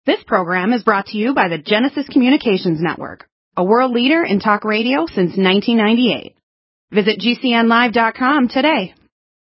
This program is brought to you by the Genesis Communications Network, a world leader in talk radio since 1998. Visit GCNlive.com today.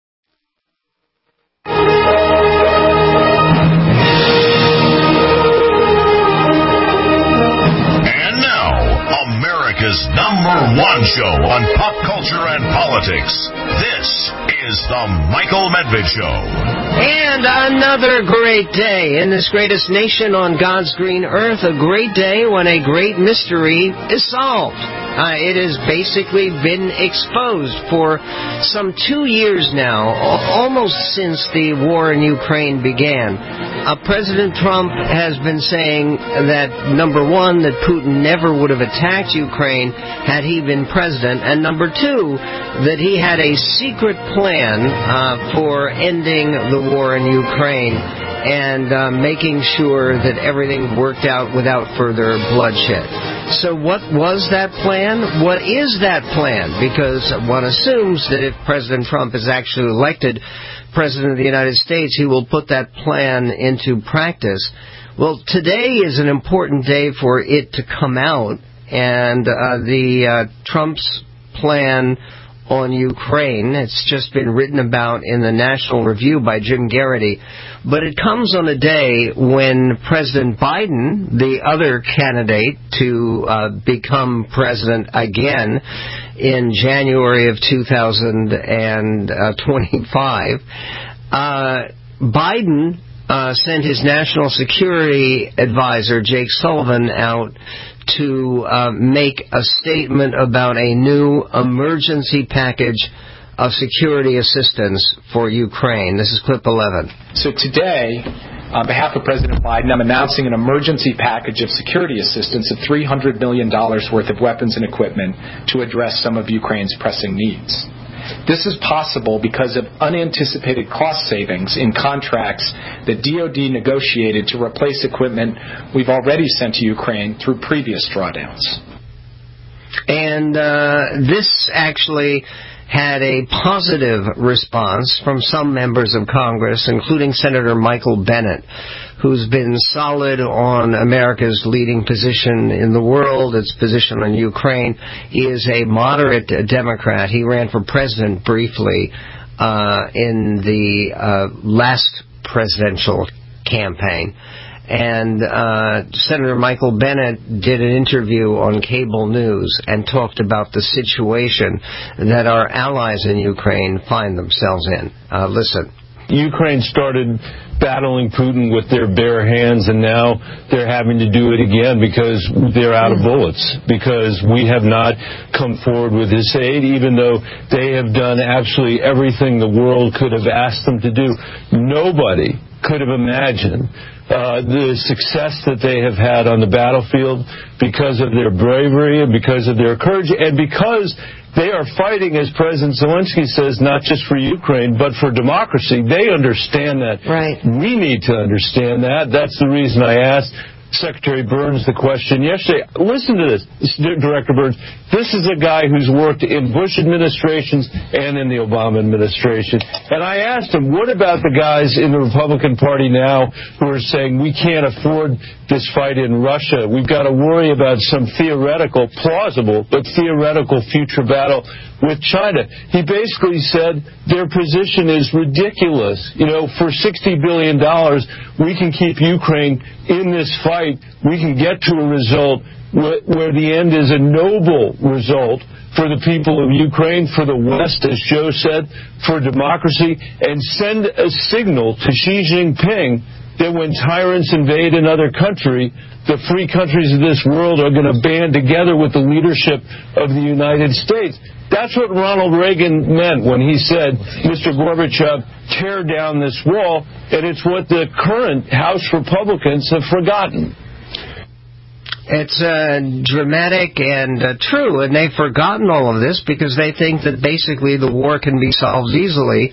And now, America's #1 show on pop culture and politics. This is The Michael Medved Show. And another great day in this greatest nation on God's green earth, a great day when a great mystery is solved. It has basically been exposed for some 2 years now, almost since the war in Ukraine began. President Trump has been saying that, number one, that Putin never would have attacked Ukraine had he been president, and number two, that he had a secret plan for ending the war in Ukraine and making sure that everything worked out without further bloodshed. So what was that plan? What is that plan? Because one assumes that if President Trump is actually elected President of the United States, he will put that plan into practice. Well, today is an important day for it to come out, and Trump's plan on Ukraine. It's just been written about in the National Review by Jim Garrity. But it comes on a day when President Biden, the other candidate to become president again in January of 2025, Biden sent his national security advisor, Jake Sullivan, out to make a statement about a new emergency package of security assistance for Ukraine. This is clip 11. So today, on behalf of President Biden, I'm announcing an emergency package of security assistance of $300 million worth of weapons and equipment to address some of Ukraine's pressing needs. This is possible because of unanticipated cost savings in contracts that DoD negotiated to replace equipment we've already sent to Ukraine through previous drawdowns. And this actually had a positive response from some members of Congress, including Senator Michael Bennet, who's been solid on America's leading position in the world, its position on Ukraine. He is a moderate Democrat. He ran for president briefly in the last presidential campaign. And Senator Michael Bennet did an interview on cable news and talked about the situation that our allies in Ukraine find themselves in. Listen. Ukraine started battling Putin with their bare hands, and now they're having to do it again because they're out of bullets, because we have not come forward with this aid, even though they have done absolutely everything the world could have asked them to do. Nobody could have imagined the success that they have had on the battlefield because of their bravery and because of their courage and because they are fighting, as President Zelensky says, not just for Ukraine, but for democracy. They understand that. Right. We need to understand that. That's the reason I asked Secretary Burns the question yesterday. Listen to this, Director Burns. This is a guy who's worked in Bush administrations and in the Obama administration. And I asked him, what about the guys in the Republican Party now who are saying we can't afford this fight in Russia? We've got to worry about some theoretical, plausible, but theoretical future battle with China. He basically said their position is ridiculous. You know, for $60 billion, we can keep Ukraine in this fight. We can get to a result where the end is a noble result for the people of Ukraine, for the West, as Joe said, for democracy, and send a signal to Xi Jinping that when tyrants invade another country, the free countries of this world are going to band together with the leadership of the United States. That's what Ronald Reagan meant when he said, Mr. Gorbachev, tear down this wall, and it's what the current House Republicans have forgotten. It's dramatic and true, and they've forgotten all of this because they think that basically the war can be solved easily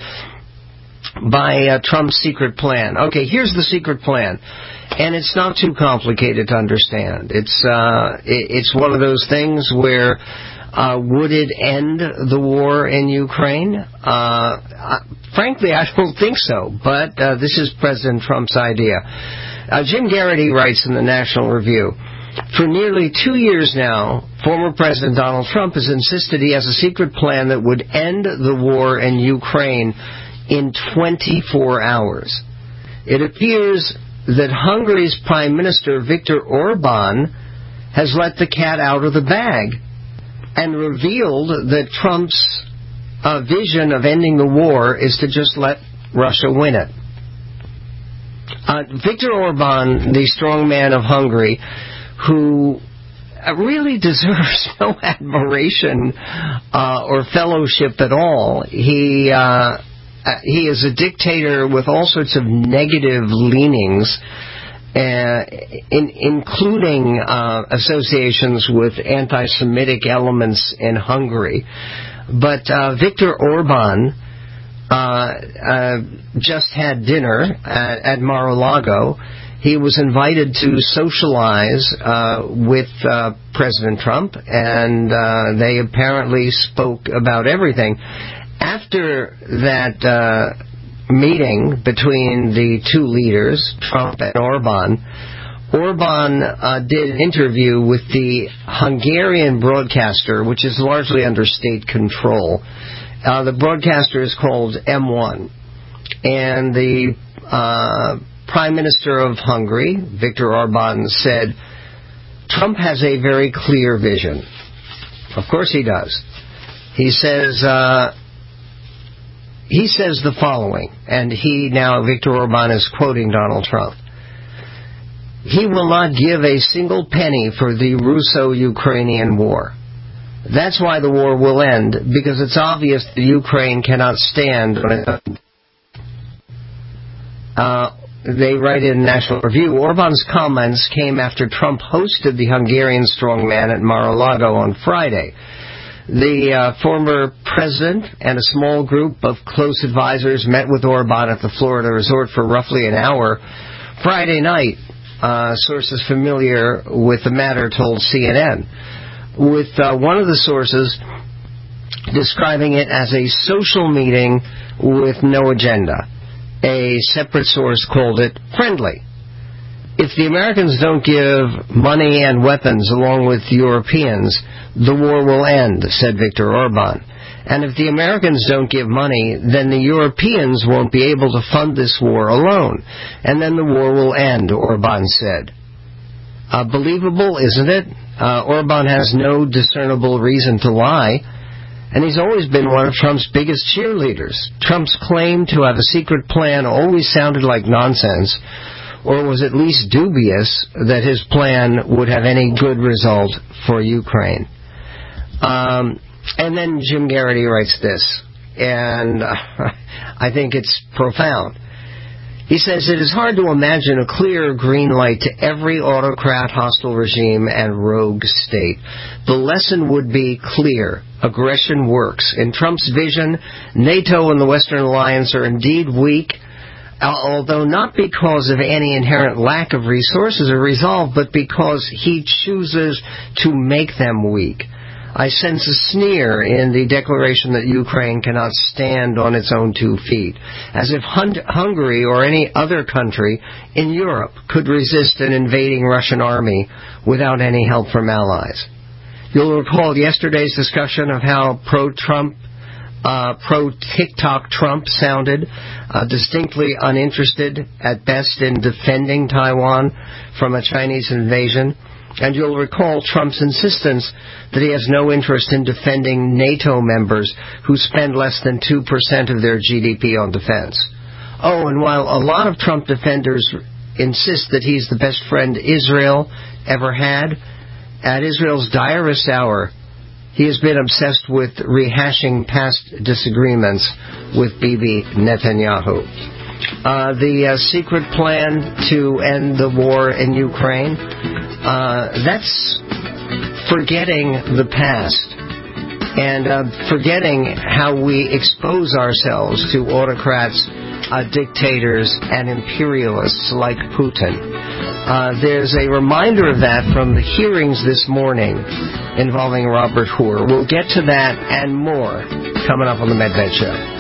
by Trump's secret plan. Okay, here's the secret plan, and it's not too complicated to understand. It's one of those things where would it end the war in Ukraine? Frankly, I don't think so, but this is President Trump's idea. Jim Garrity writes in the National Review, for nearly 2 years now, former President Donald Trump has insisted he has a secret plan that would end the war in Ukraine in 24 hours. It appears that Hungary's Prime Minister Viktor Orban has let the cat out of the bag and revealed that Trump's vision of ending the war is to just let Russia win it. Viktor Orban, the strong man of Hungary, who really deserves no admiration or fellowship at all. He is a dictator with all sorts of negative leanings, including associations with anti-Semitic elements in Hungary. But Viktor Orban just had dinner at Mar-a-Lago. He was invited to socialize with President Trump, and they apparently spoke about everything. After that meeting between the two leaders, Trump and Orban, did an interview with the Hungarian broadcaster, which is largely under state control. The broadcaster is called M1. And the Prime Minister of Hungary, Viktor Orban, said, Trump has a very clear vision. Of course he does. He says the following, and Viktor Orban is quoting Donald Trump. He will not give a single penny for the Russo-Ukrainian war. That's why the war will end, because it's obvious that Ukraine cannot stand on its own. They write in National Review, Orban's comments came after Trump hosted the Hungarian strongman at Mar-a-Lago on Friday. The former president and a small group of close advisors met with Orban at the Florida resort for roughly an hour Friday night. Sources familiar with the matter told CNN, with one of the sources describing it as a social meeting with no agenda. A separate source called it friendly. If the Americans don't give money and weapons along with Europeans, the war will end, said Viktor Orban. And if the Americans don't give money, then the Europeans won't be able to fund this war alone. And then the war will end, Orban said. Believable, isn't it? Orban has no discernible reason to lie. And he's always been one of Trump's biggest cheerleaders. Trump's claim to have a secret plan always sounded like nonsense, or was at least dubious that his plan would have any good result for Ukraine. And then Jim Garrity writes this, and I think it's profound. He says, it is hard to imagine a clear green light to every autocrat, hostile regime, and rogue state. The lesson would be clear. Aggression works. In Trump's vision, NATO and the Western Alliance are indeed weak, although not because of any inherent lack of resources or resolve, but because he chooses to make them weak. I sense a sneer in the declaration that Ukraine cannot stand on its own 2 feet, as if Hungary or any other country in Europe could resist an invading Russian army without any help from allies. You'll recall yesterday's discussion of how pro-Trump, pro-TikTok Trump sounded, distinctly uninterested at best in defending Taiwan from a Chinese invasion. And you'll recall Trump's insistence that he has no interest in defending NATO members who spend less than 2% of their GDP on defense. Oh, and while a lot of Trump defenders insist that he's the best friend Israel ever had, at Israel's direst hour, he has been obsessed with rehashing past disagreements with Bibi Netanyahu. The secret plan to end the war in Ukraine, that's forgetting the past and forgetting how we expose ourselves to autocrats, dictators, and imperialists like Putin. There's a reminder of that from the hearings this morning involving Robert Hur. We'll get to that and more coming up on the Medved Show.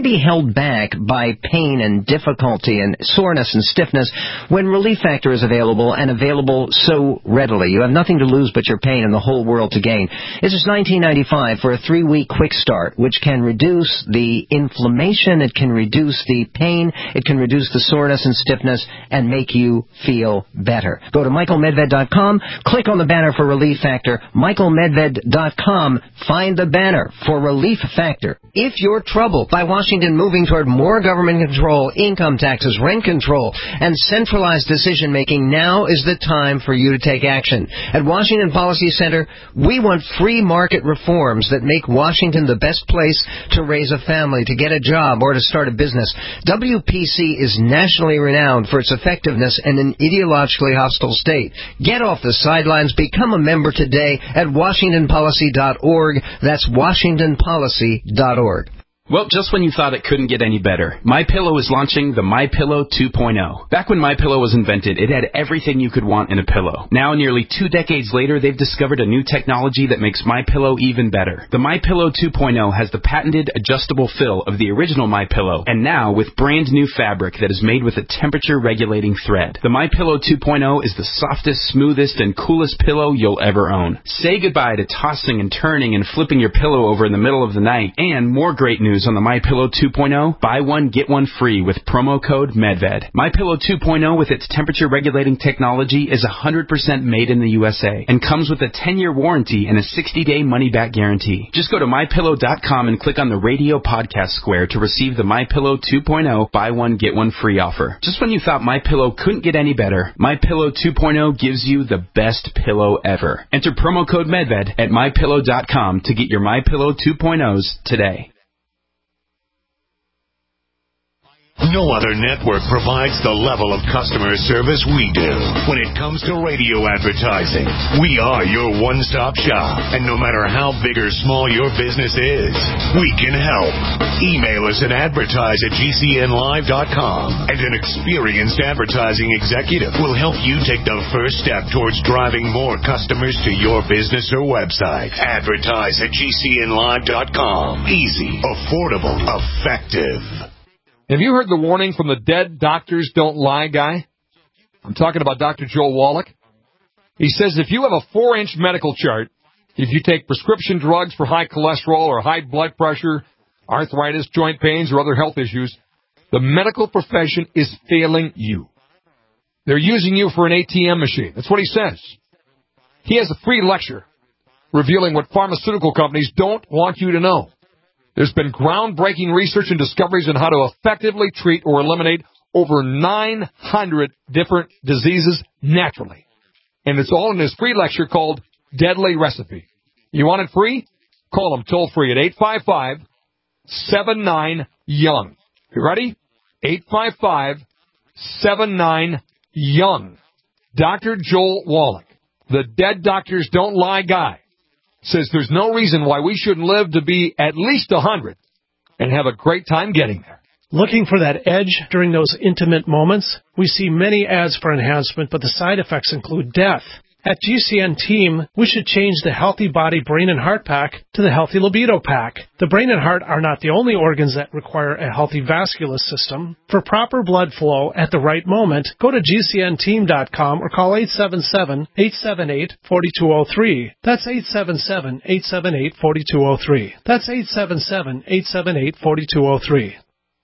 Why be held back by pain and difficulty and soreness and stiffness when Relief Factor is available and available so readily? You have nothing to lose but your pain and the whole world to gain. This is $19.95 for a 3-week quick start, which can reduce the inflammation, it can reduce the pain, it can reduce the soreness and stiffness, and make you feel better. Go to michaelmedved.com, click on the banner for Relief Factor, michaelmedved.com, find the banner for Relief Factor. If you're troubled by Washington moving toward more government control, income taxes, rent control, and centralized decision-making, now is the time for you to take action. At Washington Policy Center, we want free market reforms that make Washington the best place to raise a family, to get a job, or to start a business. WPC is nationally renowned for its effectiveness in an ideologically hostile state. Get off the sidelines. Become a member today at WashingtonPolicy.org. That's WashingtonPolicy.org. Well, just when you thought it couldn't get any better, MyPillow is launching the MyPillow 2.0. Back when MyPillow was invented, it had everything you could want in a pillow. Now, nearly 2 decades later, they've discovered a new technology that makes MyPillow even better. The MyPillow 2.0 has the patented adjustable fill of the original MyPillow, and now with brand new fabric that is made with a temperature-regulating thread. The MyPillow 2.0 is the softest, smoothest, and coolest pillow you'll ever own. Say goodbye to tossing and turning and flipping your pillow over in the middle of the night. And more great news on the MyPillow 2.0, buy one, get one free with promo code MEDVED. MyPillow 2.0 with its temperature-regulating technology is 100% made in the USA and comes with a 10-year warranty and a 60-day money-back guarantee. Just go to MyPillow.com and click on the radio podcast square to receive the MyPillow 2.0 buy one, get one free offer. Just when you thought MyPillow couldn't get any better, MyPillow 2.0 gives you the best pillow ever. Enter promo code MEDVED at MyPillow.com to get your MyPillow 2.0s today. No other network provides the level of customer service we do. When it comes to radio advertising, we are your one-stop shop. And no matter how big or small your business is, we can help. Email us at advertise@gcnlive.com, and an experienced advertising executive will help you take the first step towards driving more customers to your business or website. Advertise@gcnlive.com. Easy, affordable, effective. Have you heard the warning from the Dead Doctors Don't Lie guy? I'm talking about Dr. Joel Wallach. He says if you have a 4-inch medical chart, if you take prescription drugs for high cholesterol or high blood pressure, arthritis, joint pains, or other health issues, the medical profession is failing you. They're using you for an ATM machine. That's what he says. He has a free lecture revealing what pharmaceutical companies don't want you to know. There's been groundbreaking research and discoveries on how to effectively treat or eliminate over 900 different diseases naturally. And it's all in his free lecture called Deadly Recipe. You want it free? Call him toll-free at 855-79-YOUNG. You ready? 855-79-YOUNG. Dr. Joel Wallach, the Dead Doctors Don't Lie guy, says there's no reason why we shouldn't live to be at least 100 and have a great time getting there. Looking for that edge during those intimate moments? We see many ads for enhancement, but the side effects include death. At GCN Team, we should change the Healthy Body, Brain, and Heart Pack to the Healthy Libido Pack. The brain and heart are not the only organs that require a healthy vascular system. For proper blood flow at the right moment, go to GCNteam.com or call 877-878-4203. That's 877-878-4203. That's 877-878-4203.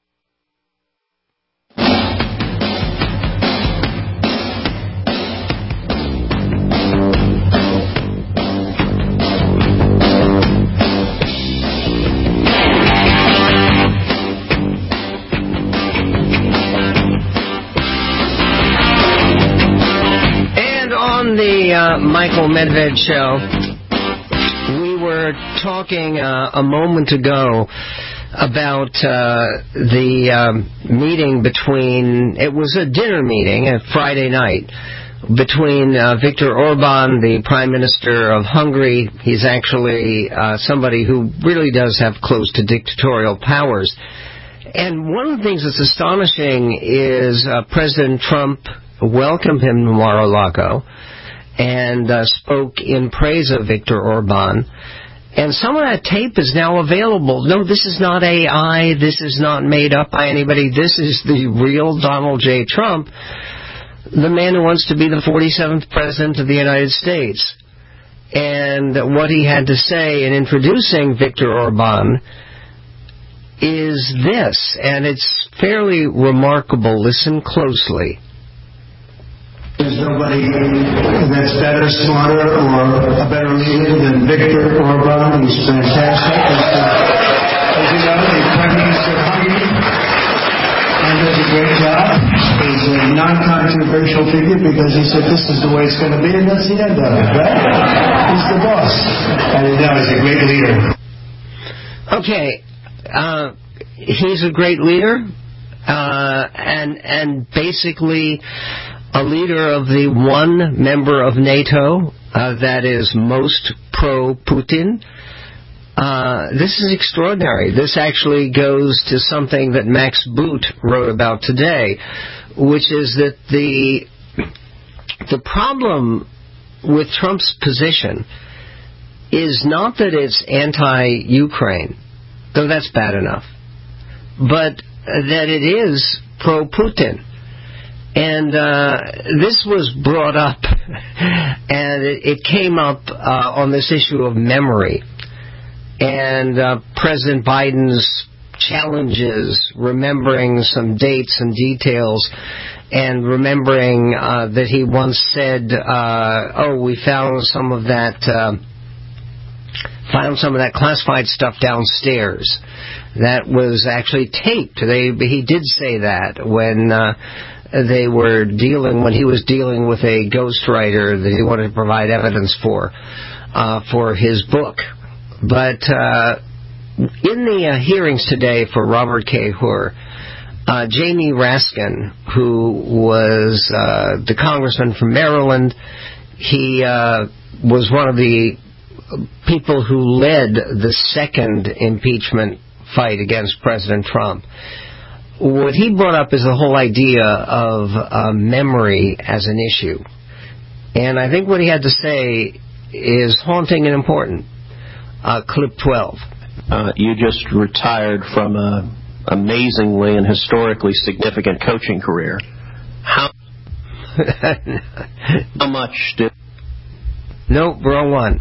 The Michael Medved Show, we were talking a moment ago about the meeting between, it was a dinner meeting, a Friday night, between Viktor Orban, the Prime Minister of Hungary. He's actually somebody who really does have close to dictatorial powers. And one of the things that's astonishing is President Trump welcomed him to Mar-a-Lago and spoke in praise of Viktor Orban. And some of that tape is now available. No, this is not AI. This is not made up by anybody. This is the real Donald J. Trump, the man who wants to be the 47th president of the United States. And what he had to say in introducing Viktor Orban is this, and it's fairly remarkable. Listen closely. There's nobody that's better, smarter, or a better leader than Viktor Orban. He's fantastic. As you know, the Prime Minister of Hungary and does a great job. He's a non-controversial figure because he said this is the way it's going to be, and that's the end of it, right? He's the boss. And you know, he's a great leader. Okay, he's a great leader, and basically a leader of the one member of NATO that is most pro-Putin. This is extraordinary. This actually goes to something that Max Boot wrote about today, which is that the problem with Trump's position is not that it's anti-Ukraine, though that's bad enough, but that it is pro-Putin. And this was brought up, and it came up on this issue of memory. And President Biden's challenges, remembering some dates and details, and remembering that he once said, we found some of that classified stuff downstairs. That was actually taped. He did say that when he was dealing with a ghostwriter that he wanted to provide evidence for his book. But in the hearings today for Robert K. Hur, Jamie Raskin, who was the congressman from Maryland, he was one of the people who led the second impeachment fight against President Trump. What he brought up is the whole idea of memory as an issue. And I think what he had to say is haunting and important. Clip 12. You just retired from an amazingly and historically significant coaching career. How much did... Nope, wrong one.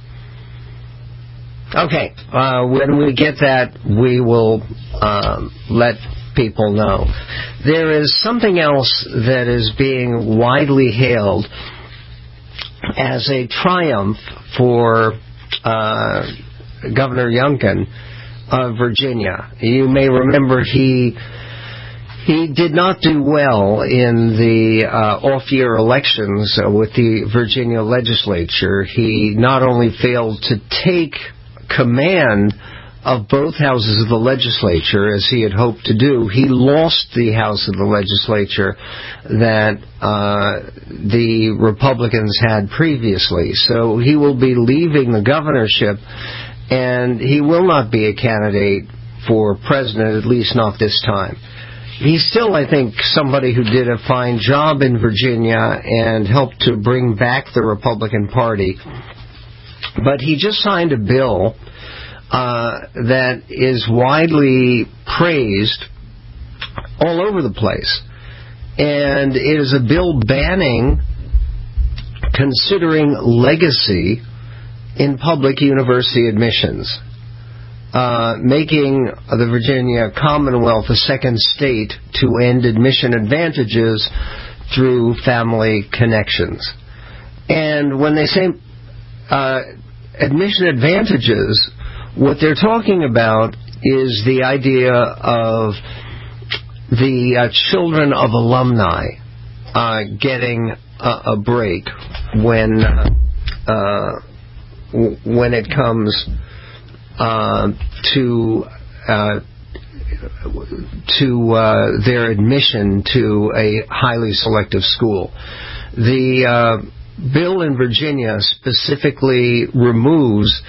Okay, when we get that, we will let people know. There is something else that is being widely hailed as a triumph for Governor Youngkin of Virginia. You may remember he did not do well in the off-year elections with the Virginia legislature. He not only failed to take command of both houses of the legislature, as he had hoped to do, he lost the House of the legislature that the Republicans had previously. So he will be leaving the governorship, and he will not be a candidate for president, at least not this time. He's still, I think, somebody who did a fine job in Virginia and helped to bring back the Republican Party. But he just signed a bill that is widely praised all over the place. And it is a bill banning considering legacy in public university admissions, making the Virginia Commonwealth a second state to end admission advantages through family connections. And when they say admission advantages, what they're talking about is the idea of the children of alumni getting a break when it comes to their admission to a highly selective school. The bill in Virginia specifically removes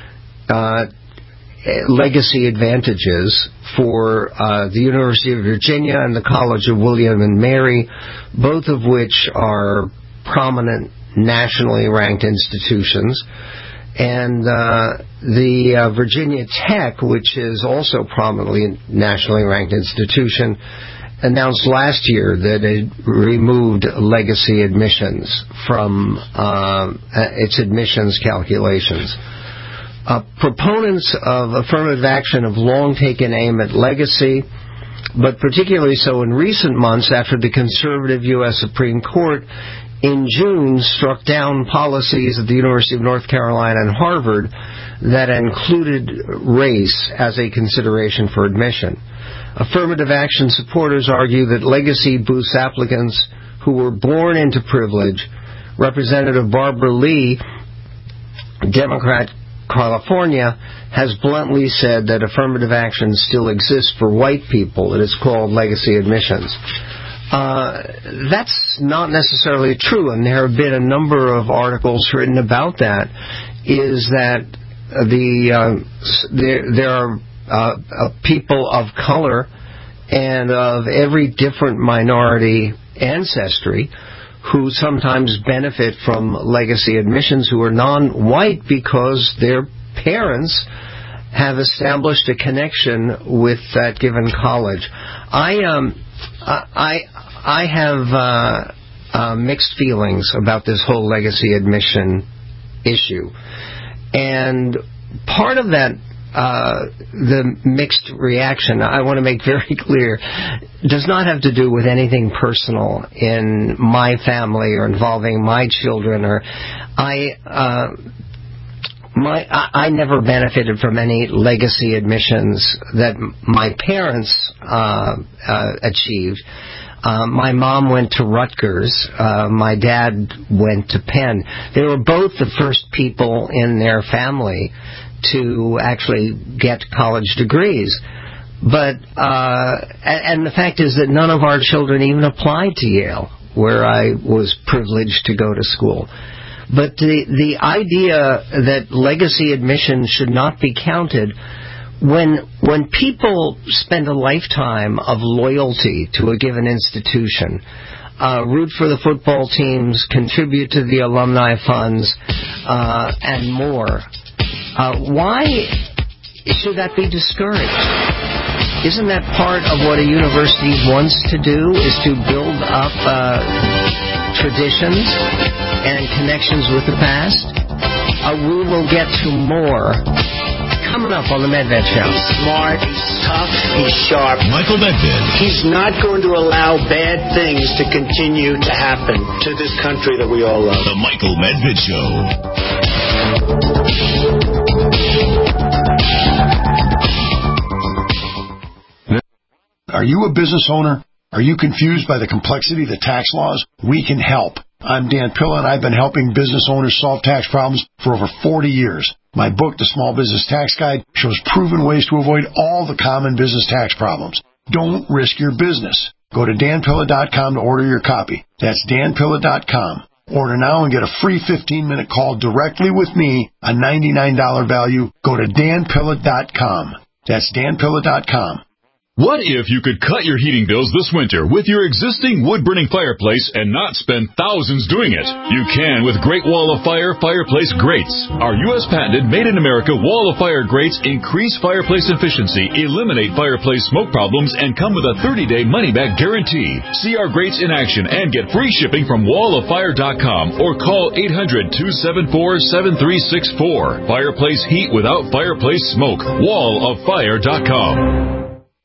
legacy advantages for the University of Virginia and the College of William and Mary, both of which are prominent nationally ranked institutions. And the Virginia Tech, which is also prominently a nationally ranked institution, announced last year that it removed legacy admissions from its admissions calculations. Proponents of affirmative action have long taken aim at legacy, but particularly so in recent months after the conservative U.S. Supreme Court in June struck down policies at the University of North Carolina and Harvard that included race as a consideration for admission. Affirmative action supporters argue that legacy boosts applicants who were born into privilege. Representative Barbara Lee, Democrat, California, has bluntly said that affirmative action still exists for white people. It is called legacy admissions. That's not necessarily true, and there have been a number of articles written about that, is that there are people of color and of every different minority ancestry who sometimes benefit from legacy admissions who are non-white because their parents have established a connection with that given college. I have mixed feelings about this whole legacy admission issue. And part of that, the mixed reaction, I want to make very clear, does not have to do with anything personal in my family or involving my children. Or I never benefited from any legacy admissions that my parents achieved. My mom went to Rutgers. My dad went to Penn. They were both the first people in their family to actually get college degrees. But and the fact is that none of our children even applied to Yale, where I was privileged to go to school. But the idea that legacy admission should not be counted, when people spend a lifetime of loyalty to a given institution, root for the football teams, contribute to the alumni funds, and more, why should that be discouraged? Isn't that part of what a university wants to do, is to build up traditions and connections with the past? We will get to more coming up on the Medved Show. He's smart, he's tough, he's sharp. Michael Medved. He's not going to allow bad things to continue to happen to this country that we all love. The Michael Medved Show. Are you a business owner? Are you confused by the complexity of the tax laws? We can help. I'm Dan Pilla, and I've been helping business owners solve tax problems for over 40 years. My book, The Small Business Tax Guide, shows proven ways to avoid all the common business tax problems. Don't risk your business. Go to danpilla.com to order your copy. That's danpilla.com. Order now and get a free 15-minute call directly with me, a $99 value. Go to danpilla.com. That's danpilla.com. What if you could cut your heating bills this winter with your existing wood-burning fireplace and not spend thousands doing it? You can with Great Wall of Fire fireplace grates. Our U.S. patented made-in-America Wall of Fire grates increase fireplace efficiency, eliminate fireplace smoke problems, and come with a 30-day money-back guarantee. See our grates in action and get free shipping from walloffire.com or call 800-274-7364. Fireplace heat without fireplace smoke. walloffire.com.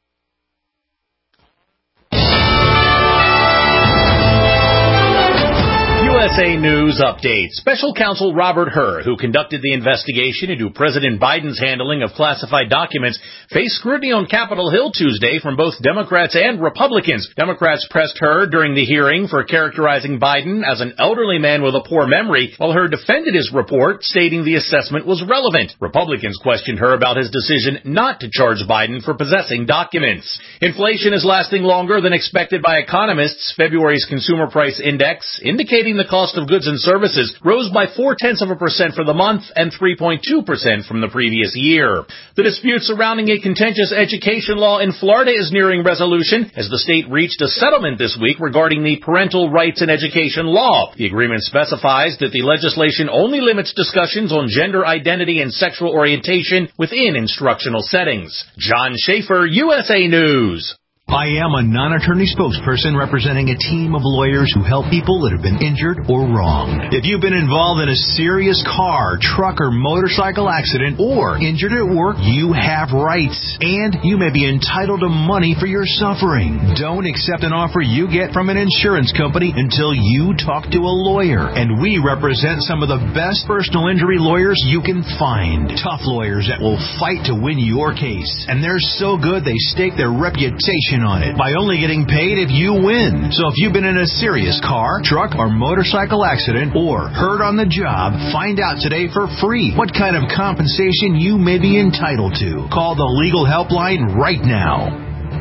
USA News Update. Special Counsel Robert Hur, who conducted the investigation into President Biden's handling of classified documents, faced scrutiny on Capitol Hill Tuesday from both Democrats and Republicans. Democrats pressed Hur during the hearing for characterizing Biden as an elderly man with a poor memory, while Hur defended his report, stating the assessment was relevant. Republicans questioned Hur about his decision not to charge Biden for possessing documents. Inflation is lasting longer than expected by economists. February's consumer price index, indicating the cost cost of goods and services rose by 0.4% for the month and 3.2% from the previous year. The dispute surrounding a contentious education law in Florida is nearing resolution as the state reached a settlement this week regarding the parental rights in education law. The agreement specifies that the legislation only limits discussions on gender identity and sexual orientation within instructional settings. John Schaefer, USA News. I am a non-attorney spokesperson representing a team of lawyers who help people that have been injured or wronged. If you've been involved in a serious car, truck, or motorcycle accident or injured at work, you have rights, and you may be entitled to money for your suffering. Don't accept an offer you get from an insurance company until you talk to a lawyer, and we represent some of the best personal injury lawyers you can find. Tough lawyers that will fight to win your case, and they're so good they stake their reputation on it by only getting paid if you win. So if you've been in a serious car, truck, or motorcycle accident or hurt on the job, find out today for free what kind of compensation you may be entitled to. Call the legal helpline right now.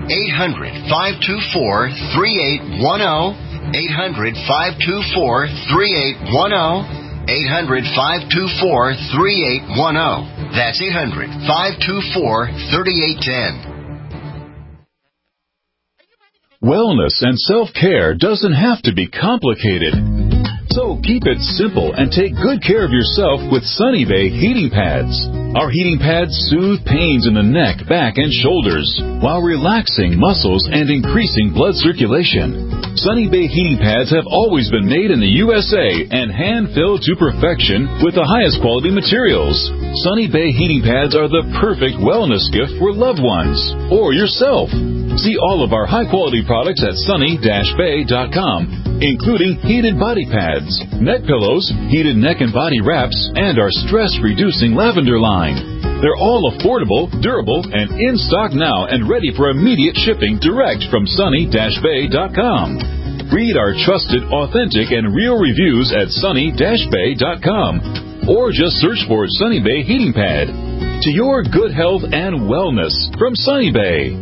800-524-3810. 800-524-3810. 800-524-3810. That's 800-524-3810. Wellness and self-care doesn't have to be complicated. So keep it simple and take good care of yourself with Sunny Bay heating pads. Our heating pads soothe pains in the neck, back, and shoulders while relaxing muscles and increasing blood circulation. Sunny Bay heating pads have always been made in the USA and hand-filled to perfection with the highest quality materials. Sunny Bay heating pads are the perfect wellness gift for loved ones or yourself. See all of our high-quality products at sunny-bay.com, including heated body pads, neck pillows, heated neck and body wraps, and our stress-reducing lavender line. They're all affordable, durable, and in stock now and ready for immediate shipping direct from sunny-bay.com. Read our trusted, authentic, and real reviews at sunny-bay.com, or just search for Sunny Bay Heating Pad. To your good health and wellness from Sunny Bay.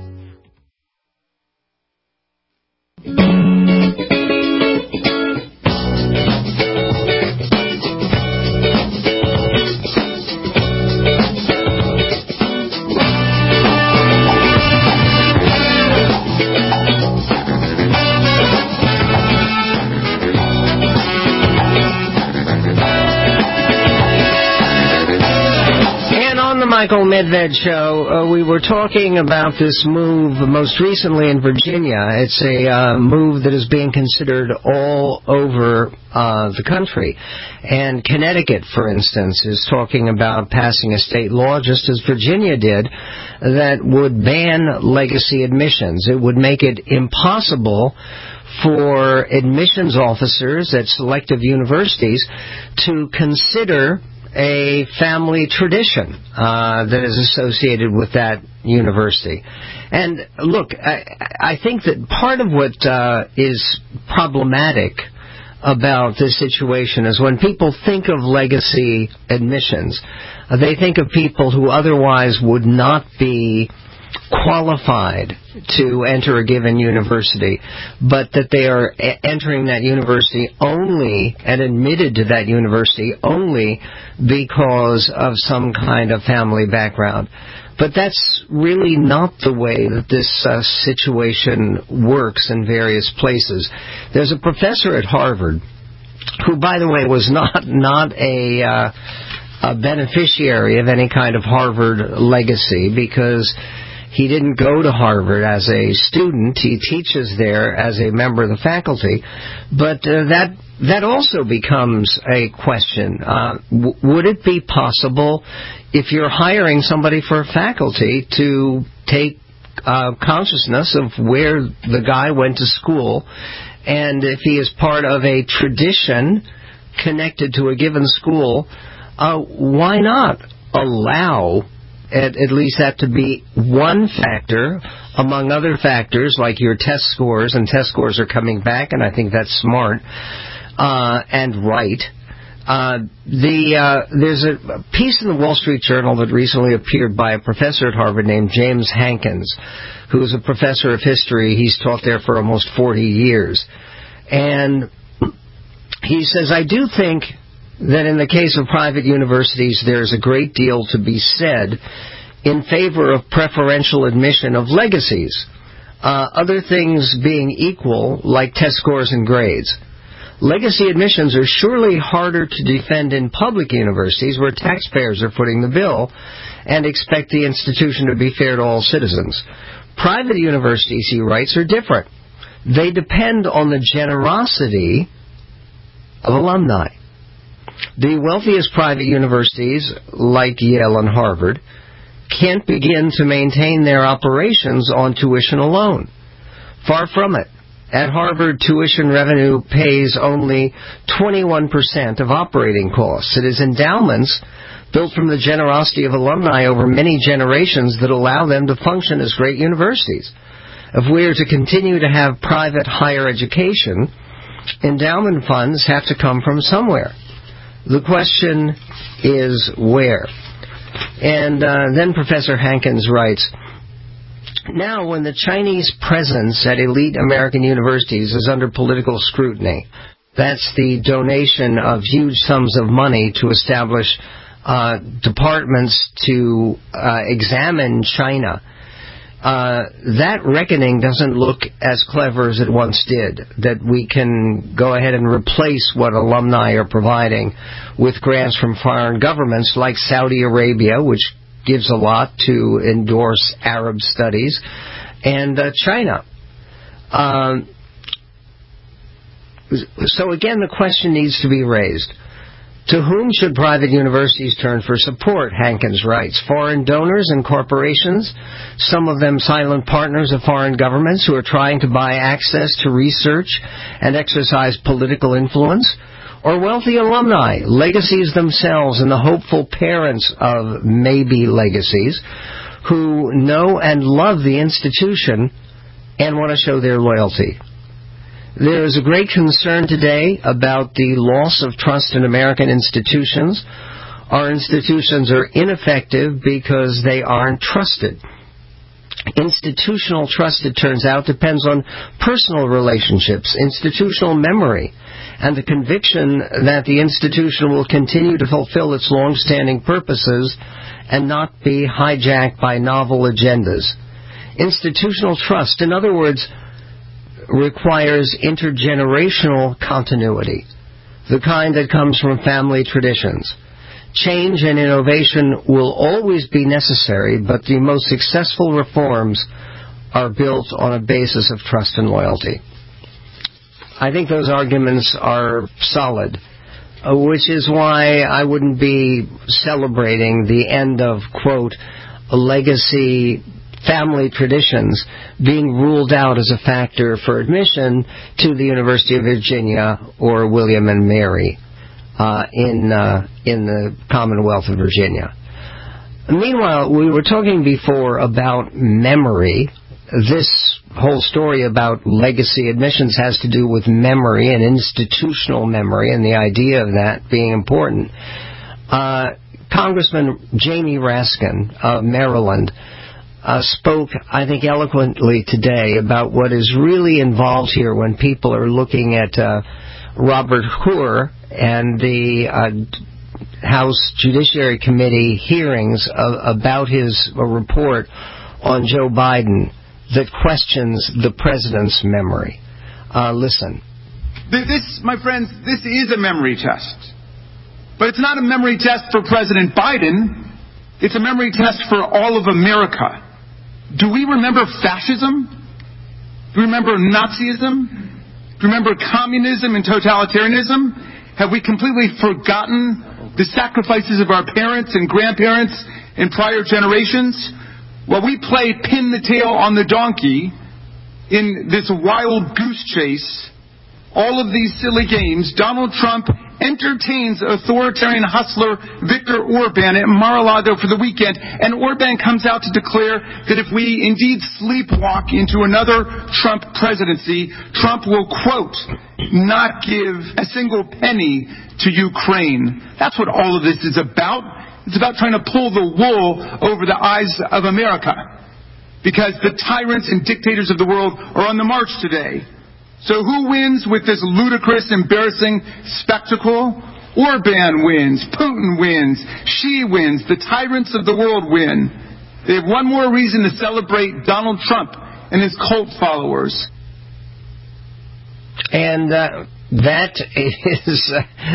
Michael Medved Show, we were talking about this move most recently in Virginia. It's a move that is being considered all over the country. And Connecticut, for instance, is talking about passing a state law, just as Virginia did, that would ban legacy admissions. It would make it impossible for admissions officers at selective universities to consider a family tradition that is associated with that university. And look, I think that part of what is problematic about this situation is when people think of legacy admissions, they think of people who otherwise would not be qualified to enter a given university, but that they are entering that university only and admitted to that university only because of some kind of family background. But that's really not the way that this situation works in various places. There's a professor at Harvard who, by the way, was not a beneficiary of any kind of Harvard legacy, because he didn't go to Harvard as a student. He teaches there as a member of the faculty. But that also becomes a question. Would it be possible, if you're hiring somebody for a faculty, to take consciousness of where the guy went to school, and if he is part of a tradition connected to a given school, why not allow at least that to be one factor among other factors like your test scores, and test scores are coming back, and I think that's smart and right. There's a piece in the Wall Street Journal that recently appeared by a professor at Harvard named James Hankins, who's a professor of history. He's taught there for almost 40 years. And He says, I do think that in the case of private universities, there's a great deal to be said in favor of preferential admission of legacies, other things being equal, like test scores and grades. Legacy admissions are surely harder to defend in public universities where taxpayers are footing the bill and expect the institution to be fair to all citizens. Private universities, he writes, are different. They depend on the generosity of alumni. The wealthiest private universities, like Yale and Harvard, can't begin to maintain their operations on tuition alone. Far from it. At Harvard, tuition revenue pays only 21% of operating costs. It is endowments built from the generosity of alumni over many generations that allow them to function as great universities. If we are to continue to have private higher education, endowment funds have to come from somewhere. The question is where. And then Professor Hankins writes, now when the Chinese presence at elite American universities is under political scrutiny, that's the donation of huge sums of money to establish departments to examine China, that reckoning doesn't look as clever as it once did, that we can go ahead and replace what alumni are providing with grants from foreign governments like Saudi Arabia, which gives a lot to endorse Arab studies, and China. So again, the question needs to be raised. To whom should private universities turn for support, Hankins writes? Foreign donors and corporations, some of them silent partners of foreign governments who are trying to buy access to research and exercise political influence? Or wealthy alumni, legacies themselves and the hopeful parents of maybe legacies, who know and love the institution and want to show their loyalty? There is a great concern today about the loss of trust in American institutions. Our institutions are ineffective because they aren't trusted. Institutional trust, it turns out, depends on personal relationships, institutional memory, and the conviction that the institution will continue to fulfill its long-standing purposes and not be hijacked by novel agendas. Institutional trust, in other words, requires intergenerational continuity, the kind that comes from family traditions. Change and innovation will always be necessary, but the most successful reforms are built on a basis of trust and loyalty. I think those arguments are solid, which is why I wouldn't be celebrating the end of, quote, legacy family traditions being ruled out as a factor for admission to the University of Virginia or William and Mary in the Commonwealth of Virginia. Meanwhile, we were talking before about memory. This whole story about legacy admissions has to do with memory and institutional memory and the idea of that being important. Congressman Jamie Raskin of Maryland spoke, I think, eloquently today about what is really involved here when people are looking at Robert Hur and the House Judiciary Committee hearings about his report on Joe Biden that questions the president's memory. Listen. This, my friends, this is a memory test. But it's not a memory test for President Biden. It's a memory test for all of America. Do we remember fascism? Do we remember Nazism? Do we remember communism and totalitarianism? Have we completely forgotten the sacrifices of our parents and grandparents in prior generations? While we play pin the tail on the donkey in this wild goose chase, all of these silly games, Donald Trump entertains authoritarian hustler Viktor Orban at Mar-a-Lago for the weekend, and Orban comes out to declare that if we indeed sleepwalk into another Trump presidency, Trump will, quote, not give a single penny to Ukraine. That's what all of this is about. It's about trying to pull the wool over the eyes of America, because the tyrants and dictators of the world are on the march today. So who wins with this ludicrous, embarrassing spectacle? Orban wins, Putin wins, Xi wins, the tyrants of the world win. They have one more reason to celebrate Donald Trump and his cult followers. And that is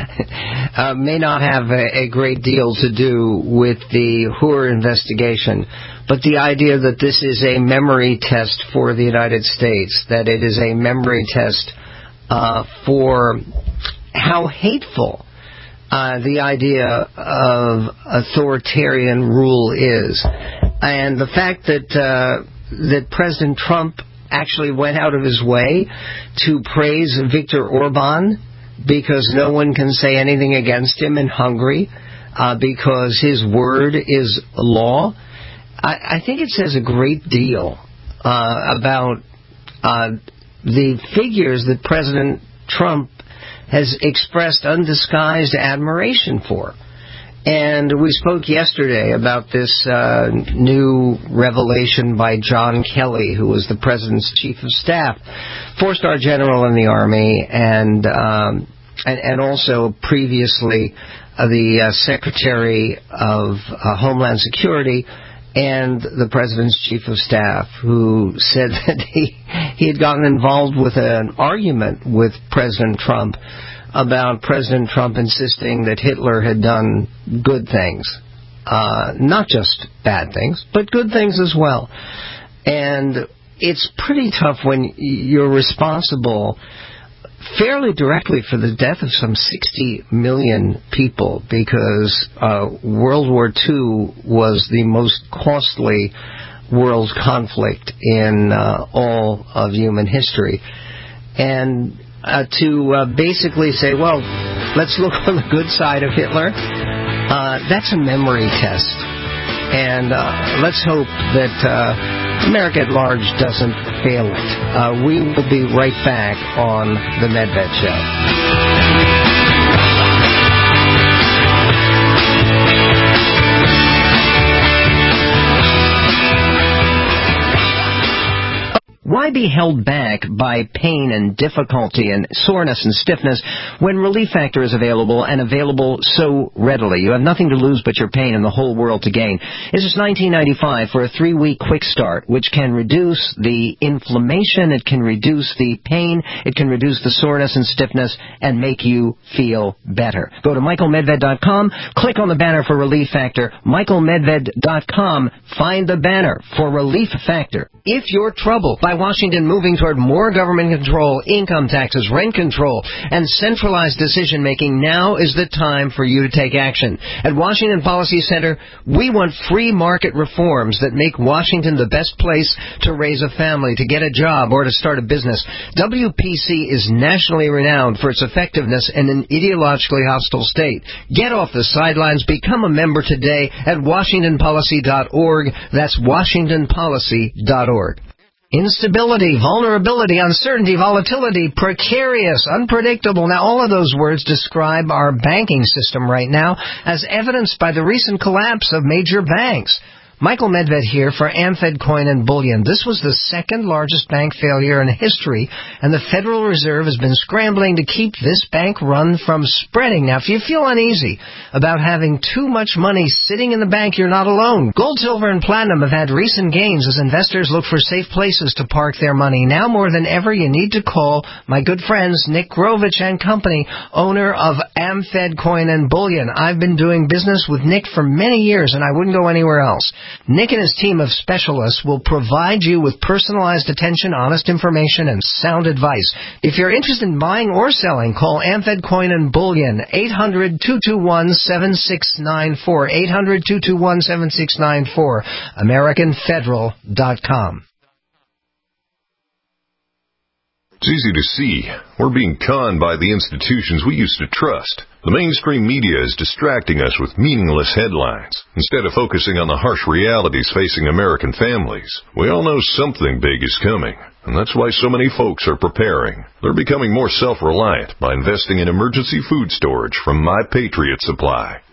may not have a great deal to do with the Hur investigation, but the idea that this is a memory test for the United States, that it is a memory test for how hateful the idea of authoritarian rule is. And the fact that President Trump actually went out of his way to praise Viktor Orban because no one can say anything against him in Hungary because his word is law. I think it says a great deal about the figures that President Trump has expressed undisguised admiration for. And we spoke yesterday about this new revelation by John Kelly, who was the President's Chief of Staff, 4-star general in the Army, and also previously the Secretary of Homeland Security and the President's Chief of Staff, who said that he had gotten involved with an argument with President Trump about President Trump insisting that Hitler had done good things. Not just bad things, but good things as well. And it's pretty tough when you're responsible fairly directly for the death of some 60 million people, because World War II was the most costly world conflict in all of human history. And to basically say, well, let's look on the good side of Hitler, that's a memory test. And let's hope that America at large doesn't fail it. We will be right back on The Medved Show. Why be held back by pain and difficulty and soreness and stiffness when Relief Factor is available, and available so readily? You have nothing to lose but your pain and the whole world to gain. This is $19.95 for a 3-week quick start, which can reduce the inflammation, it can reduce the pain, it can reduce the soreness and stiffness, and make you feel better. Go to michaelmedved.com, click on the banner for Relief Factor, michaelmedved.com, find the banner for Relief Factor. If you're troubled by Washington moving toward more government control, income taxes, rent control, and centralized decision-making, now is the time for you to take action. At Washington Policy Center, we want free market reforms that make Washington the best place to raise a family, to get a job, or to start a business. WPC is nationally renowned for its effectiveness in an ideologically hostile state. Get off the sidelines. Become a member today at WashingtonPolicy.org. That's WashingtonPolicy.org. Instability, vulnerability, uncertainty, volatility, precarious, unpredictable. Now, all of those words describe our banking system right now, as evidenced by the recent collapse of major banks. Michael Medved here for AmFed Coin and Bullion. This was the second largest bank failure in history, and the Federal Reserve has been scrambling to keep this bank run from spreading. Now, if you feel uneasy about having too much money sitting in the bank, you're not alone. Gold, silver, and platinum have had recent gains as investors look for safe places to park their money. Now more than ever, you need to call my good friends Nick Grovich and Company, owner of AmFed Coin and Bullion. I've been doing business with Nick for many years, and I wouldn't go anywhere else. Nick and his team of specialists will provide you with personalized attention, honest information, and sound advice. If you're interested in buying or selling, call AmFed Coin and Bullion, 800-221-7694, 800-221-7694, AmericanFederal.com. It's easy to see. We're being conned by the institutions we used to trust. The mainstream media is distracting us with meaningless headlines instead of focusing on the harsh realities facing American families. We all know something big is coming, and that's why so many folks are preparing. They're becoming more self-reliant by investing in emergency food storage from My Patriot Supply.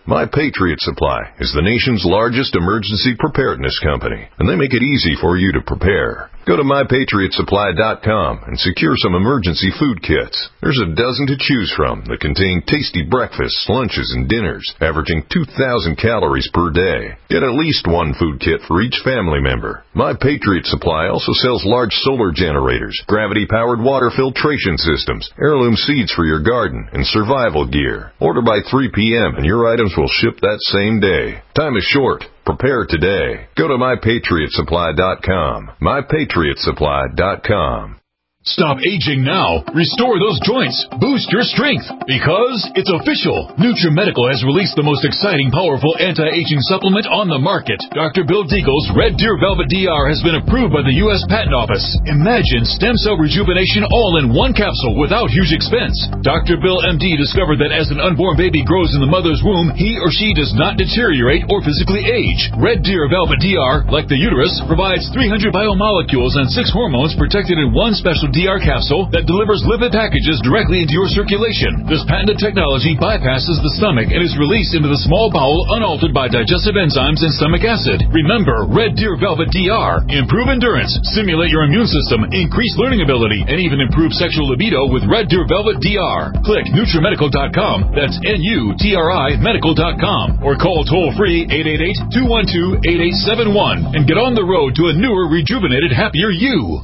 My Patriot Supply is the nation's largest emergency preparedness company, and they make it easy for you to prepare. Go to MyPatriotSupply.com and secure some emergency food kits. There's a dozen to choose from that contain tasty breakfasts, lunches, and dinners, averaging 2,000 calories per day. Get at least one food kit for each family member. My Patriot Supply also sells large solar generators, gravity-powered water filtration systems, heirloom seeds for your garden, and survival gear. Order by 3 p.m. and your items will ship that same day. Time is short. Prepare today. Go to MyPatriotSupply.com. MyPatriotSupply.com. Stop aging now. Restore those joints. Boost your strength. Because it's official. NutriMedical has released the most exciting, powerful anti-aging supplement on the market. Dr. Bill Deagle's Red Deer Velvet DR has been approved by the U.S. Patent Office. Imagine stem cell rejuvenation all in one capsule without huge expense. Dr. Bill MD discovered that as an unborn baby grows in the mother's womb, he or she does not deteriorate or physically age. Red Deer Velvet DR, like the uterus, provides 300 biomolecules and 6 hormones protected in one special DR capsule that delivers lipid packages directly into your circulation. This patented technology bypasses the stomach and is released into the small bowel unaltered by digestive enzymes and stomach acid. Remember, Red Deer Velvet DR. Improve endurance, stimulate your immune system, increase learning ability, and even improve sexual libido with Red Deer Velvet DR. Click NutriMedical.com, that's NUTRI Medical.com, or call toll-free 888-212-8871 and get on the road to a newer, rejuvenated, happier you.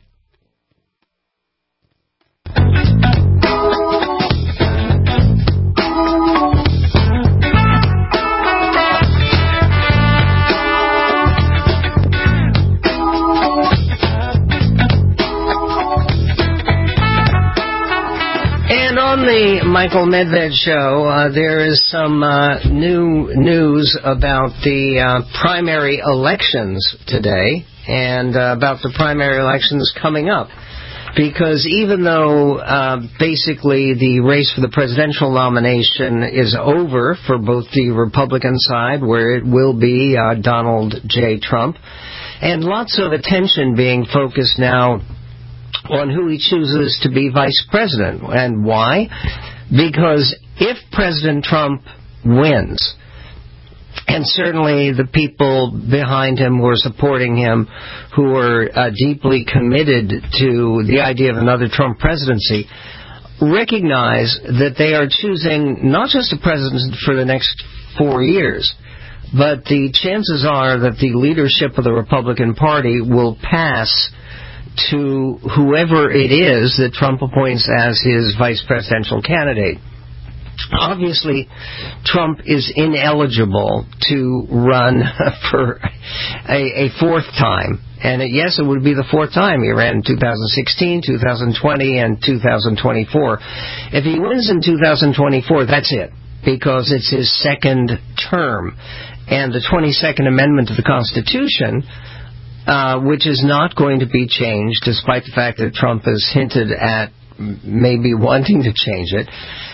On the Michael Medved Show, there is some new news about the primary elections today and about the primary elections coming up. Because even though basically the race for the presidential nomination is over for both the Republican side, where it will be Donald J. Trump, and lots of attention being focused now on who he chooses to be vice president. And why? Because if President Trump wins, and certainly the people behind him who are supporting him, who are deeply committed to the idea of another Trump presidency, recognize that they are choosing not just a president for the next 4 years, but the chances are that the leadership of the Republican Party will pass to whoever it is that Trump appoints as his vice presidential candidate. Obviously, Trump is ineligible to run for a fourth time. And yes, it would be the fourth time. He ran in 2016, 2020, and 2024. If he wins in 2024, that's it, because it's his second term. And the 22nd Amendment to the Constitution, which is not going to be changed, despite the fact that Trump has hinted at maybe wanting to change it,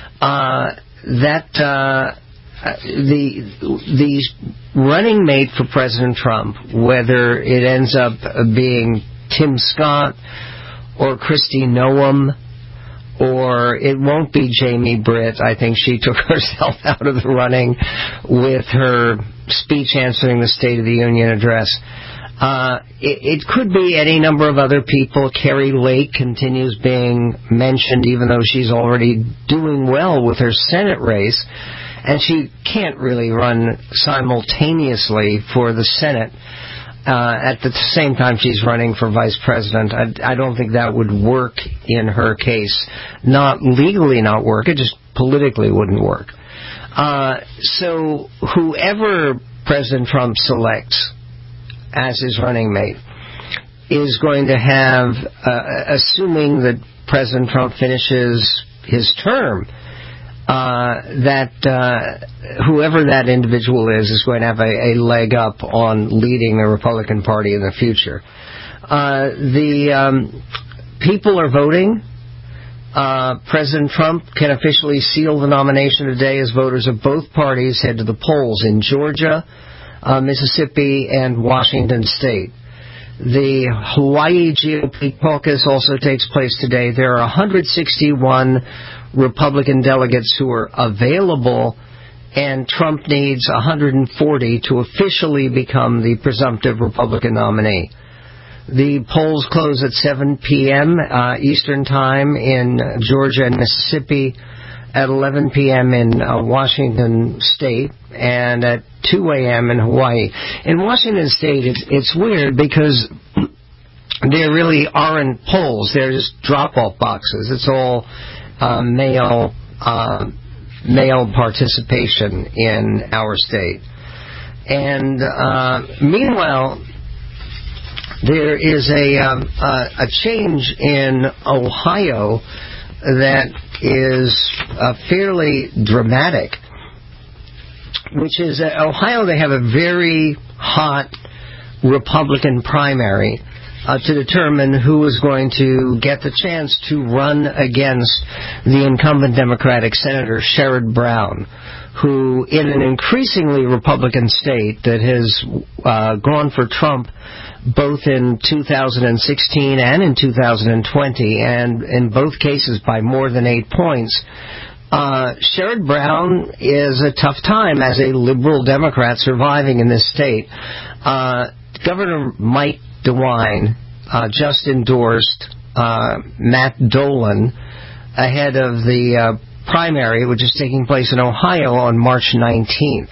the running mate for President Trump, whether it ends up being Tim Scott or Kristi Noem, or it won't be Jamie Britt. I think she took herself out of the running with her speech answering the State of the Union address. It could be any number of other people. Carrie Lake continues being mentioned, even though she's already doing well with her Senate race, and she can't really run simultaneously for the Senate at the same time she's running for vice president. I don't think that would work in her case. Not legally not work, it just politically wouldn't work. So whoever President Trump selects as his running mate is going to have, assuming that President Trump finishes his term, that whoever that individual is going to have a leg up on leading the Republican Party in the future. The people are voting. President Trump can officially seal the nomination today as voters of both parties head to the polls in Georgia, Mississippi, and Washington State. The Hawaii GOP caucus also takes place today. There are 161 Republican delegates who are available and Trump needs 140 to officially become the presumptive Republican nominee. The polls close at 7 p.m. Eastern Time in Georgia and Mississippi, at 11 p.m. in Washington State, and at 2 a.m. in Hawaii. In Washington State, it's weird because there really aren't polls. They're just drop-off boxes. It's all mail participation in our state. And meanwhile, there is a change in Ohio that is fairly dramatic, which is that Ohio, they have a very hot Republican primary to determine who is going to get the chance to run against the incumbent Democratic Senator Sherrod Brown, who, in an increasingly Republican state that has gone for Trump both in 2016 and in 2020, and in both cases by more than 8 points, Sherrod Brown is a tough time as a liberal Democrat surviving in this state. Governor Mike DeWine just endorsed Matt Dolan ahead of the primary, which is taking place in Ohio on March 19th.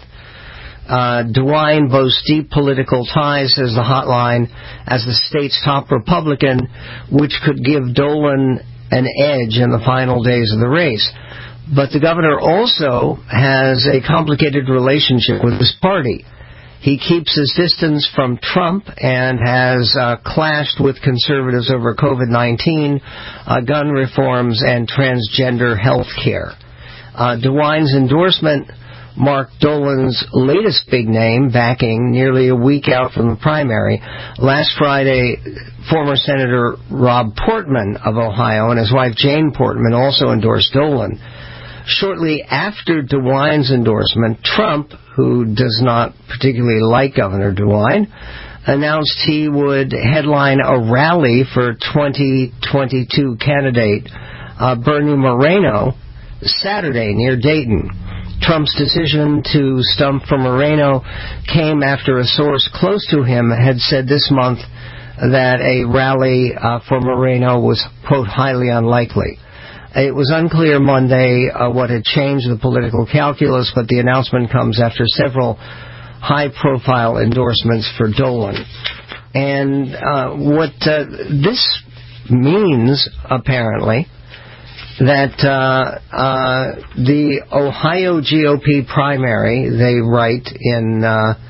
DeWine boasts deep political ties, says the hotline, as the state's top Republican, which could give Dolan an edge in the final days of the race. But the governor also has a complicated relationship with his party. He keeps his distance from Trump and has clashed with conservatives over COVID-19, gun reforms, and transgender health care. DeWine's endorsement marked Dolan's latest big name backing nearly a week out from the primary. Last Friday, former Senator Rob Portman of Ohio and his wife Jane Portman also endorsed Dolan. Shortly after DeWine's endorsement, Trump, who does not particularly like Governor DeWine, announced he would headline a rally for 2022 candidate Bernie Moreno Saturday near Dayton. Trump's decision to stump for Moreno came after a source close to him had said this month that a rally for Moreno was, quote, highly unlikely. It was unclear Monday what had changed the political calculus, but the announcement comes after several high-profile endorsements for Dolan. And what this means, apparently, that the Ohio GOP primary, they write in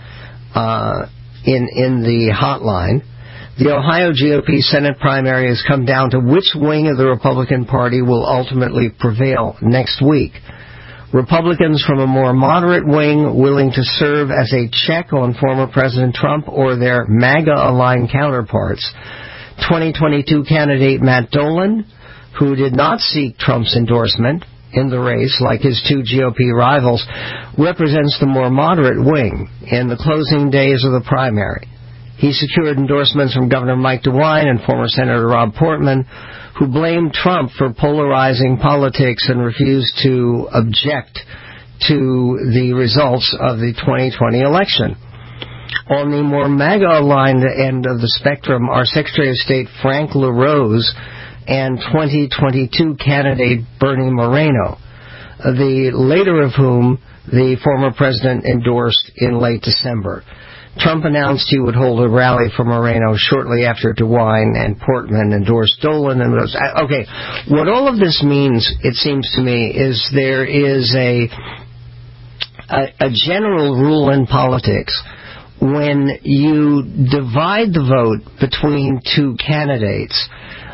the hotline, the Ohio GOP Senate primary has come down to which wing of the Republican Party will ultimately prevail next week. Republicans from a more moderate wing willing to serve as a check on former President Trump or their MAGA-aligned counterparts. 2022 candidate Matt Dolan, who did not seek Trump's endorsement in the race like his two GOP rivals, represents the more moderate wing in the closing days of the primary. He secured endorsements from Governor Mike DeWine and former Senator Rob Portman, who blamed Trump for polarizing politics and refused to object to the results of the 2020 election. On the more MAGA-aligned end of the spectrum are Secretary of State Frank LaRose and 2022 candidate Bernie Moreno, the later of whom the former president endorsed in late December. Trump announced he would hold a rally for Moreno shortly after DeWine and Portman endorsed Dolan. And okay, what all of this means, it seems to me, is there is a general rule in politics. When you divide the vote between two candidates,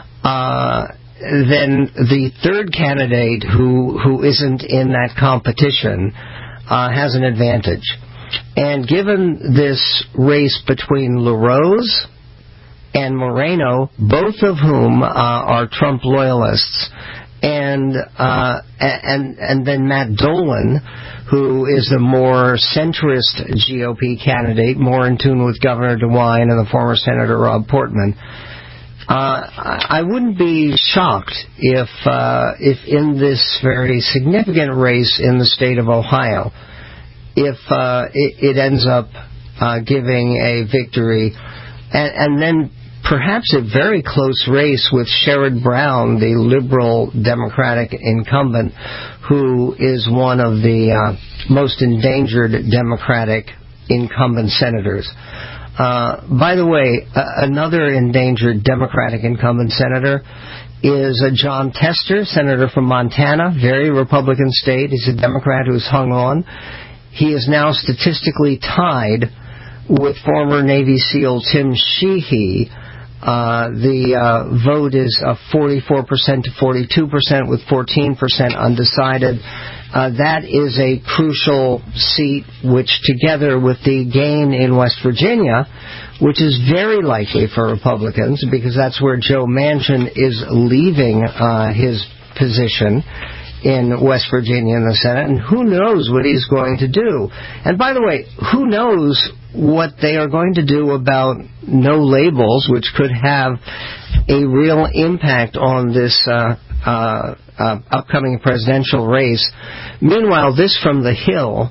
then the third candidate who isn't in that competition has an advantage. And given this race between LaRose and Moreno, both of whom are Trump loyalists, and then Matt Dolan, who is the more centrist GOP candidate, more in tune with Governor DeWine and the former Senator Rob Portman, I wouldn't be shocked if in this very significant race in the state of Ohio, if it ends up giving a victory, and then perhaps a very close race with Sherrod Brown, the liberal Democratic incumbent, who is one of the most endangered Democratic incumbent senators. By the way, another endangered Democratic incumbent senator is John Tester, senator from Montana, very Republican state. He's a Democrat who's hung on. He is now statistically tied with former Navy SEAL Tim Sheehy. The vote is 44% to 42% with 14% undecided. That is a crucial seat which, together with the gain in West Virginia, which is very likely for Republicans because that's where Joe Manchin is leaving his position in West Virginia in the Senate, and who knows what he's going to do. And by the way, who knows what they are going to do about no labels, which could have a real impact on this upcoming presidential race. Meanwhile, this from the Hill,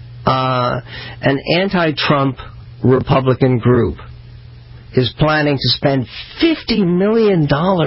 an anti-Trump Republican group is planning to spend $50 million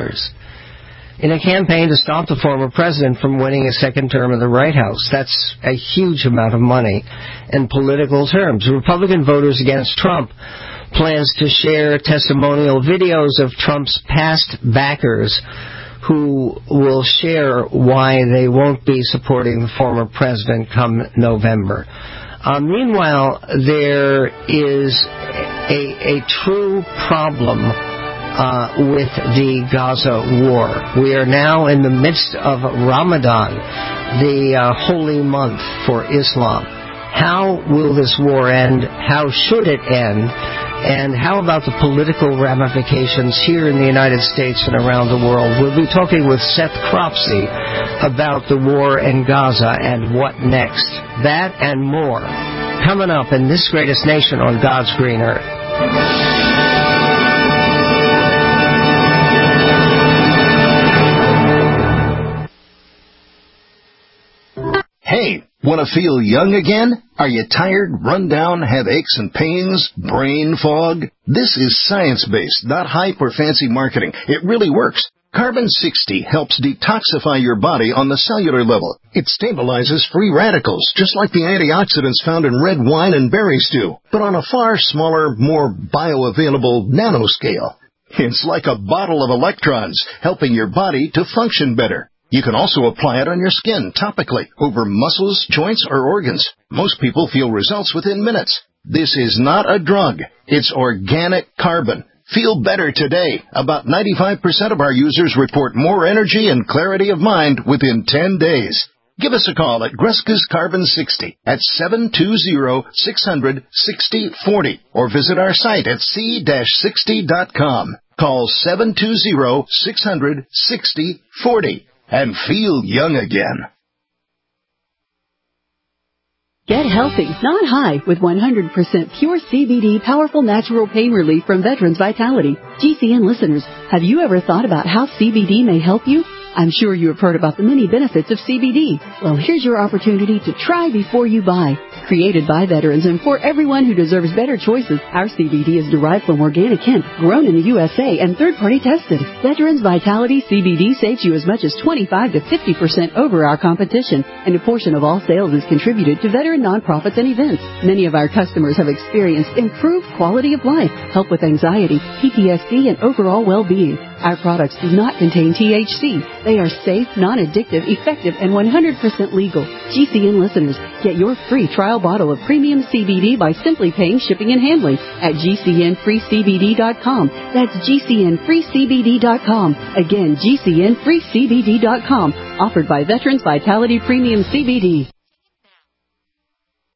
in a campaign to stop the former president from winning a second term in the White House. That's a huge amount of money in political terms. Republican voters against Trump plans to share testimonial videos of Trump's past backers who will share why they won't be supporting the former president come November. Meanwhile, there is a true problem with the Gaza war. We are now in the midst of Ramadan, the holy month for Islam. How will this war end? How should it end? And how about the political ramifications here in the United States and around the world? We'll be talking with Seth Cropsey about the war in Gaza and what next. That and more coming up in This Greatest Nation on God's Green Earth. Hey, want to feel young again? Are you tired, run down, have aches and pains, brain fog? This is science-based, not hype or fancy marketing. It really works. Carbon 60 helps detoxify your body on the cellular level. It stabilizes free radicals, just like the antioxidants found in red wine and berries do, but on a far smaller, more bioavailable nanoscale. It's like a bottle of electrons, helping your body to function better. You can also apply it on your skin topically, over muscles, joints, or organs. Most people feel results within minutes. This is not a drug. It's organic carbon. Feel better today. About 95% of our users report more energy and clarity of mind within 10 days. Give us a call at Greska's Carbon 60 at 720-600-6040 or visit our site at c-60.com. Call 720-600-6040. And feel young again. Get healthy, not high, with 100% pure CBD powerful natural pain relief from Veterans Vitality. GCN listeners, have you ever thought about how CBD may help you? I'm sure you have heard about the many benefits of CBD. Well, here's your opportunity to try before you buy. Created by veterans and for everyone who deserves better choices, our CBD is derived from organic hemp, grown in the USA, and third-party tested. Veterans Vitality CBD saves you as much as 25 to 50% over our competition, and a portion of all sales is contributed to veteran nonprofits and events. Many of our customers have experienced improved quality of life, help with anxiety, PTSD, and overall well-being. Our products do not contain THC. They are safe, non-addictive, effective, and 100% legal. GCN listeners, get your free trial bottle of premium CBD by simply paying shipping and handling at GCNFreeCBD.com. That's GCNFreeCBD.com. Again, GCNFreeCBD.com. Offered by Veterans Vitality Premium CBD.